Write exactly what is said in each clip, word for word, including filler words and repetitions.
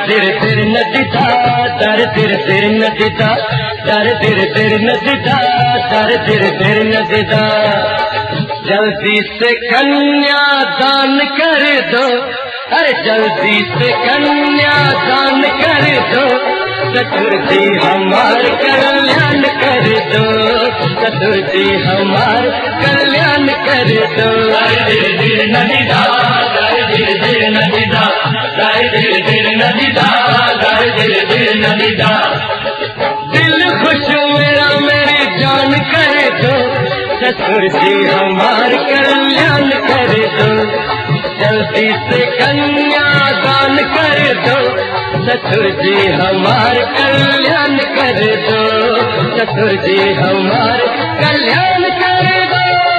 तिर तिर नदिता दर तिर तिर नदिता दर तिर तिर नदिता दर तिर तिर नदिता। जल्दी से कन्या दान कर दो, अरे जल्दी से कन्या दान कर दो, चतुर्थी हमार कल्याण कर दो, चतुर्थी हमार कल्याण कर दो। धीरे धीरे नदिता धीरे धीरे नदिता धीरे धीरे नदिता धीरे धीरे नदिता। दिल खुश मेरा मेरी जान कर दो, चतुर्थी हमार कल्याण कर दो। जल्दी से कन्या दान कर दो, चतुर्थी हमार कल्याण कर दो, चतुर्थी हमार कल्याण कर दो।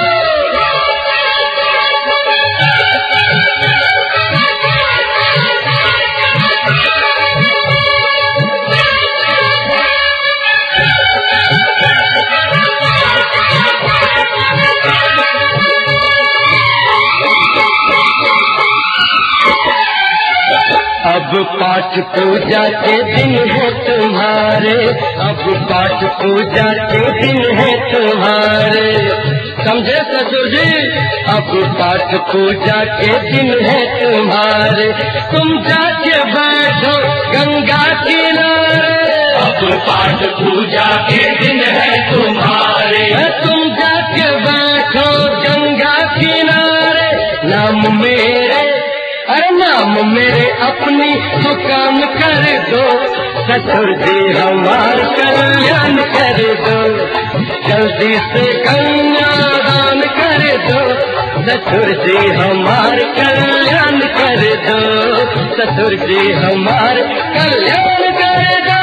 अब पाठ पूजा के दिन है तुम्हारे, अब पाठ पूजा के दिन है तुम्हारे, समझे ससुर जी? अब पाठ पूजा के दिन है तुम्हारे, तुम जाके बैठो गंगा किनारे। अब पाठ पूजा के दिन है तुम्हारे, तुम जाके बैठो गंगा किनारे। नाम मेरे अरे नाम मेरे अपनी दुकान कर दो, ससुर जी हमार कल्याण कर दो। जल्दी से कन्या दान कर दो, ससुर जी हमार कल्याण कर दो, ससुर जी हमार कल्याण कर दो।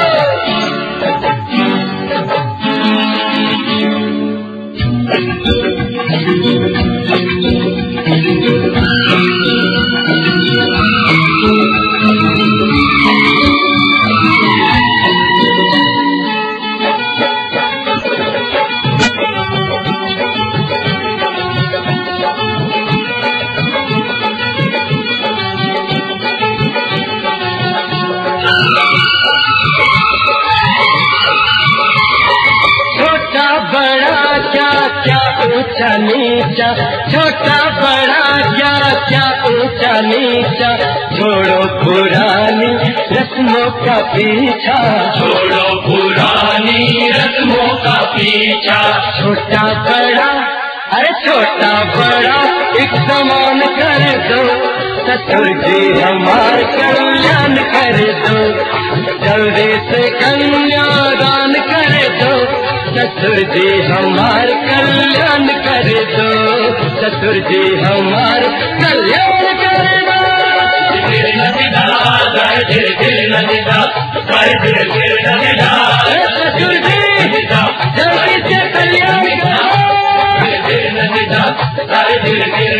ऊंचा नीचा छोटा बड़ा क्या क्या ऊंचा नीचा, छोड़ो पुरानी रस्मों का पीछा, छोड़ो पुरानी रस्मों का पीछा। छोटा बड़ा अरे छोटा बड़ा एक समान कर दो, ससुर जी हमार कल्याण कर दो। जल्दी से कन्या दान कर दो, ससुर जी हमार कल्याण कर दो, ससुर जी हमार कल्याण कर दो। धीरे नदिता धीरे धीरे नदिता धीरे धीरे नदिता। ससुर जी जल्दी से कल्याण करो, धीरे धीरे नदिता धीरे धीरे